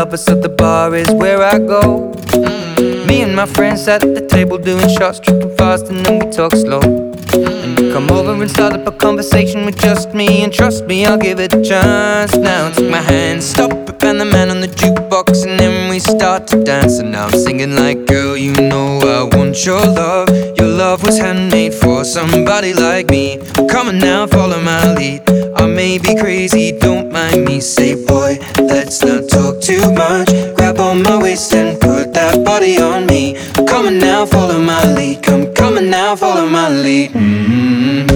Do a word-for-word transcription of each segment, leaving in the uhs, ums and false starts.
lovers, so the bar is where I go. Me and my friends at the table doing shots, tripping fast, and then we talk slow. And you come over and start up a conversation with just me, and trust me, I'll give it a chance. Now take my hand, stop it, and the man on the jukebox, and then we start to dance. And now I'm singing like, girl, you know I want your love. Your love was handmade for somebody like me. Come on now, follow my lead. I may be crazy, don't mind me. Say, boy, let's not talk too much. Grab on my waist and put that body on me. Come on now, follow my lead. Come, come on now, follow my lead. Mm-hmm.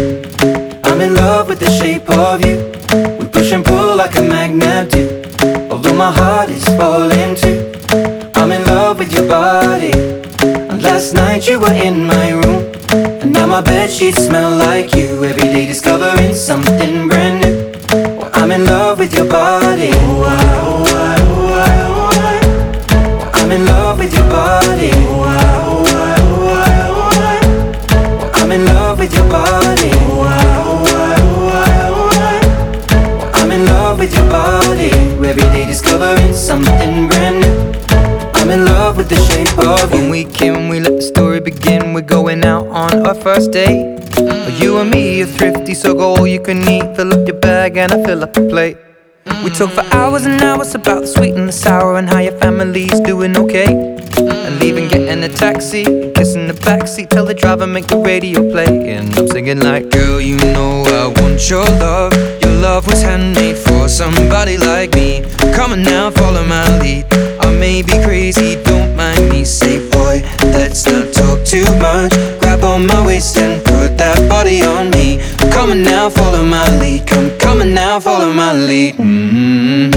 I'm in love with the shape of you. We push and pull like a magnet do. Although my heart is falling too. I'm in love with your body. And last night you were in my room, and now my bedsheets smell like you. Every day discovering something brand new. Well, I'm in love with your body. Oh, I, oh, I, oh, I, oh, I. Well, I'm in love with your body. Oh, I, oh, I, oh, I, oh, I. Well, I'm in love with your body. Oh, I, oh, I, oh, I, oh, I. Well, I'm in love with your body. Every day discovering something brand new. I'm in love with the shape of you. When we came, we let the story begin. We're going out on our first date. You and me are thrifty, so go all you can eat. Fill up your bag and I fill up the plate. We talk for hours and hours about the sweet and the sour, and how your family's doing okay. And leaving, getting a taxi, kissing the backseat, tell the driver make the radio play. And I'm singing like, girl, you know I want your love. Your love was handmade for somebody like me. Come on now, follow my lead. I may be crazy, don't mind me. Say, boy, let's not talk too much. Grab on my waist and put that body on me. Come on now, follow my lead. Come, come on now, follow my lead. Mm-hmm.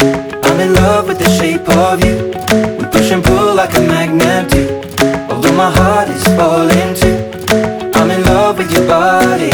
I'm in love with the shape of you. We push and pull like a magnet do. Although my heart is falling too. I'm in love with your body.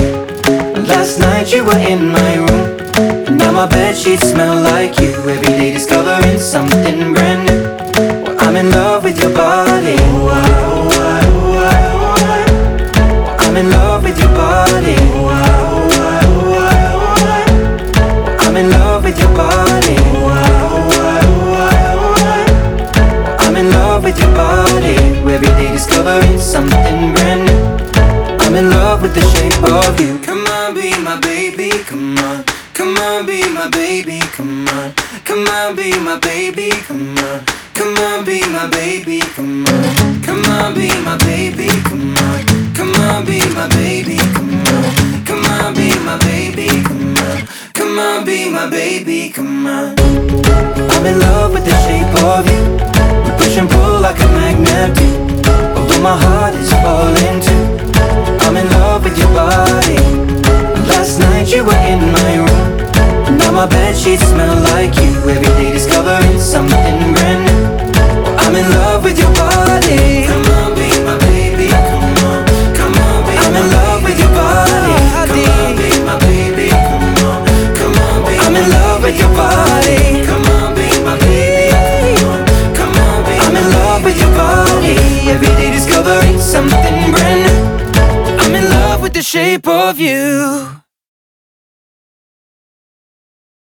Last night you were in my room, and now my bedsheets smell like you. Every day discovering something brand new. Well, I'm in love with your body. Oh, I, oh, I, oh, I, oh, I. Well, I'm in love with your body. Oh, I, oh, I, oh, I, oh, I. Well, I'm in love with your body. Oh, I, oh, I, oh, I, oh, I. Well, I'm in love with your body. Every day discovering something brand new. I'm in love with the shape of you. Come on, be my baby, come on. Come on, be my baby, come on. Come on, be my baby, come on. Come on, be my baby, come on. Come on, be my baby, come on. Come on, be my baby, come on. Come on, be my baby, come on. Come on, be my baby, come on. I'm in love with the shape of you. We push and pull like a magnet do. Although my heart is falling too. I'm in love with your body. Last night you were in my room, and now my bedsheets smell like you. Every day discovering something brand new. I'm in love with your body. Come on, be my baby, come on. Come on, be I'm in love with your body. Come on, be my baby, come on. Come on, be I'm in love with your body. Come on, be my baby, come on. Come on, be I'm in love with your body. Every day discovering something brand new. I'm in love with the shape of you.